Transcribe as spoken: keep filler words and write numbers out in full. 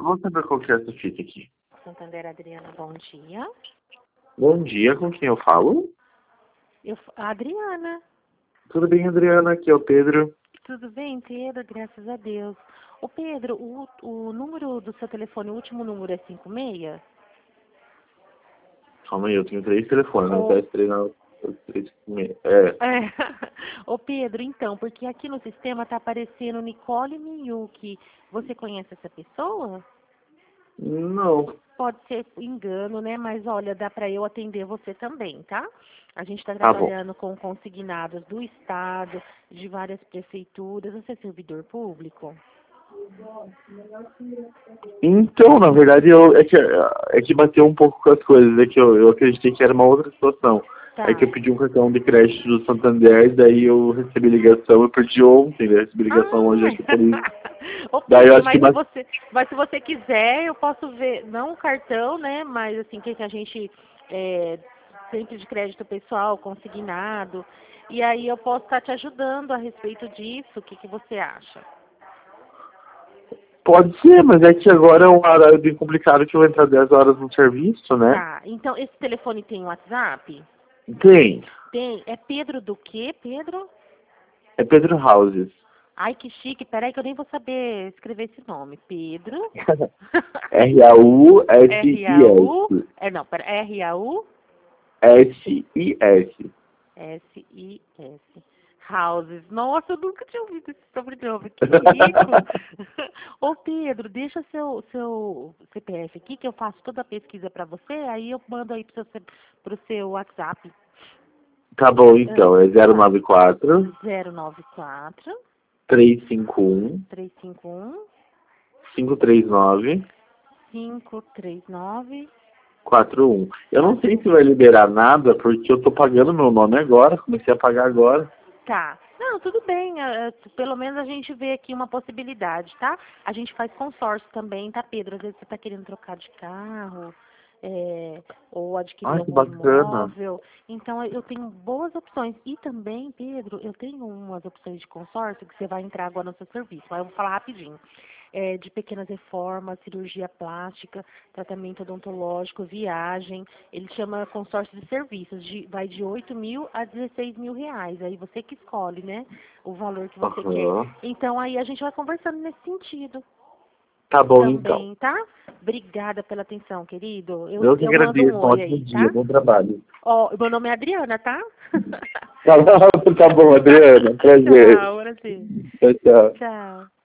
vamos saber qual que é essa fita aqui. Santander, Adriana, bom dia. Bom dia, com quem eu falo? Eu, a Adriana. Tudo bem, Adriana? Aqui é o Pedro. Tudo bem, Pedro? Graças a Deus. Ô, Pedro, o, o número do seu telefone, o último número é cinco seis? Calma aí, eu tenho três telefones, não Ô. quero três, não. Três, é. É. Ô, Pedro, então, porque aqui no sistema tá aparecendo Nicole Miyuki. Você conhece essa pessoa? Não. Pode ser engano, né? Mas olha, dá para eu atender você também, tá? A gente está Tá bom. trabalhando com consignados do Estado, de várias prefeituras. Você é servidor público? Então, na verdade, eu, é, que, é que bateu um pouco com as coisas. É que eu, eu acreditei que era uma outra situação. Tá. É que eu pedi um cartão de crédito do Santander, daí eu recebi ligação, eu perdi ontem, né? Recebi ligação Ah. hoje, acho que por isso. Ô, Daí eu Pedro, acho mas, que se bate... você, mas se você quiser, eu posso ver, não o cartão, né? Mas assim, que a gente é, sempre de crédito pessoal, consignado. E aí eu posso estar te ajudando a respeito disso. O que, que você acha? Pode ser, mas é que agora é um horário bem complicado que eu vou entrar dez horas no serviço, né? Tá, então esse telefone tem WhatsApp? Tem. Tem. É Pedro do quê, Pedro? É Pedro Houses. Ai, que chique. Peraí que eu nem vou saber escrever esse nome. Pedro. R A U S I R A U. S. É, não, pera. R A U. S I S. S I S. Houses. Nossa, eu nunca tinha ouvido esse sobrenome. Que rico. Ô, Pedro, deixa seu, seu C P F aqui que eu faço toda a pesquisa pra você. Aí eu mando aí pro seu, pro seu WhatsApp. Tá bom, então. É zero nove quatro. zero nove quatro. três cinco um. três cinco um. cinco três nove. cinco três nove. quatro um. Eu não sei se vai liberar nada, porque eu tô pagando meu nome agora. Comecei a pagar agora. Tá. Não, tudo bem. Uh, pelo menos a gente vê aqui uma possibilidade, tá? A gente faz consórcio também, tá, Pedro? Às vezes você tá querendo trocar de carro, é, ou adquirir Ai, que algum bacana. imóvel. Então, eu tenho boas opções. E também, Pedro, eu tenho umas opções de consórcio que você vai entrar agora no seu serviço. Mas eu vou falar rapidinho. É, de pequenas reformas, cirurgia plástica, tratamento odontológico, viagem. Ele chama consórcio de serviços, de, vai de oito mil a dezesseis mil reais. Aí você que escolhe, né, o valor que você Uhum. quer. Então aí a gente vai conversando nesse sentido. Tá bom, Também, então. tá? Obrigada pela atenção, querido. Eu, Eu que eu mando um agradeço. Um oi ótimo aí, dia. tá? Bom trabalho. Ó, meu nome é Adriana, tá? Tá bom, tá bom, Adriana. Prazer. Tchau, Brasil. Tchau, tchau. Tchau.